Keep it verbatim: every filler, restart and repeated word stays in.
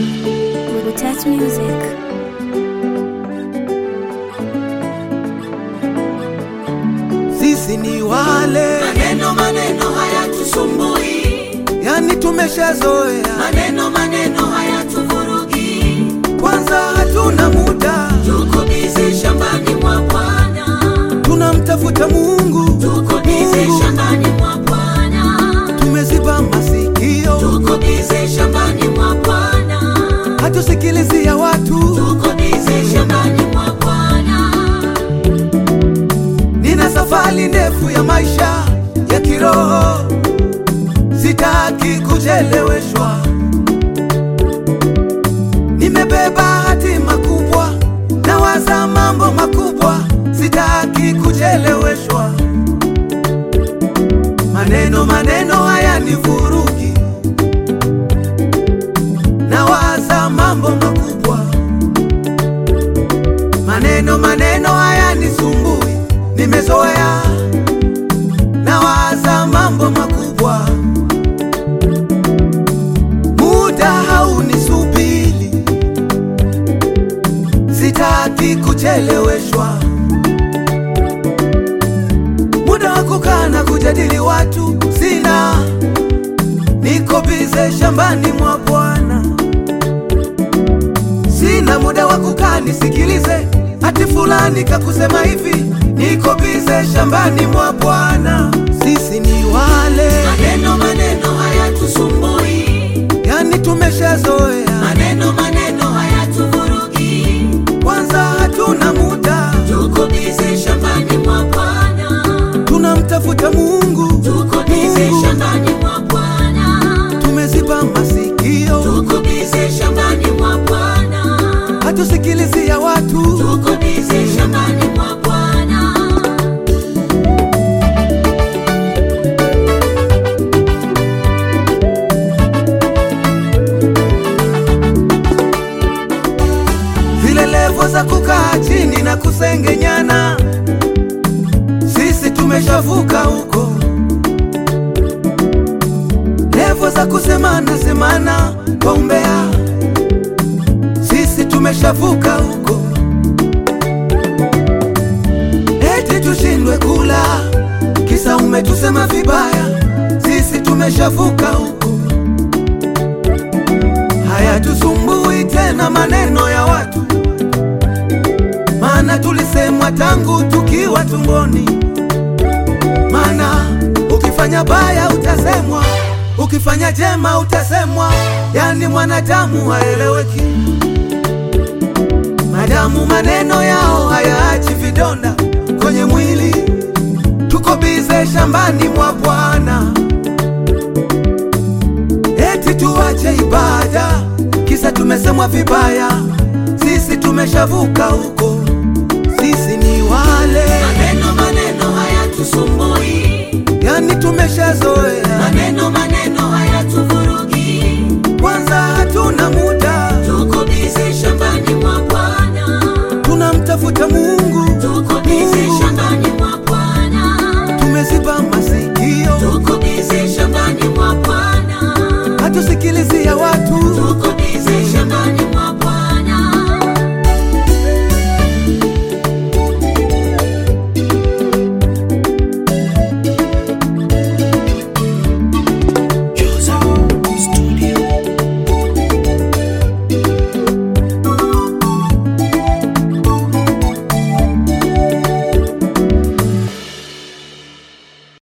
Touch music. Sisi ni wale maneno maneno hayatusumbui, yani tumeshazoea maneno maneno hayatuvurugi. Kwanza hatuna muda, tuko busy shambani mwa Bwana, tunamtafuta Mungu, tuko busy shambani mwa Bwana, tumeziba masikio, tuko busy shambani mwa Bwana, hatusikilizi ya watu, tuko busy shambani mwa Bwana. Nina safari ndefu ya maisha ya kiroho, sitaki kucheleweshwa. Nimebeba hatima kubwa, nawaza mambo makubwa, sitaki kucheleweshwa. Maneno maneno haya ni vurugi, nawaza mambo makubwa. Maneno maneno haya ni sumbui, nimezoea nawaza mambo makubwa. Muda haunisubiri, sitaki kucheleweshwa. Muda wa kukaa na kujadili watu sina, niko bize shambani mwa Bwana. Sina muda wa kukaa nisikilize ati fulani kakusema hivi, niko bize shambani mwa Bwana. Sisi ni wale maneno maneno hayatusumbui, yani tumeshazoea maneno maneno hayatuvurugi. Kwanza hatuna muda, tuko busy shambani mwa Bwana, tunamtafuta Mungu, tuko busy shambani mwa Bwana, tumeziba masikio, tuko busy shambani mwa Bwana, hatusikilizi ya watu, tuko busy shambani mwa Bwana. zile levo za kukaa chini na kusengenyana, sisi tumeshavuka huko. Levo za kusemana semana kwa umbea, sisi tumeshavuka huko. Eti tushindwe kula kisa umetusema vibaya, sisi tumeshavuka huko. Haya tusumbui tena maneno ya watu, maana tulisemwa tangu tukiwa tumboni. Maana ukifanya baya utasemwa, ukifanya jema utasemwa, yani mwanadamu haeleweki. Madamu maneno yao hayaachi vidonda kwenye mwili, tuko bize shambani mwa Bwana. Eti tuache ibada kisa tumesemwa vibaya, sisi tumeshavuka huko. Sisi ni wale maneno maneno hayatusumbui, yani tumeshazoea maneno maneno hayatuvurugi. Kwanza hatuna muda, tuko busy shambani mwa Bwana, tunamtafuta Mungu, tuko busy shambani mwa Bwana, tumeziba masikio, tuko busy shambani mwa Bwana, hatusikilizi ya watu.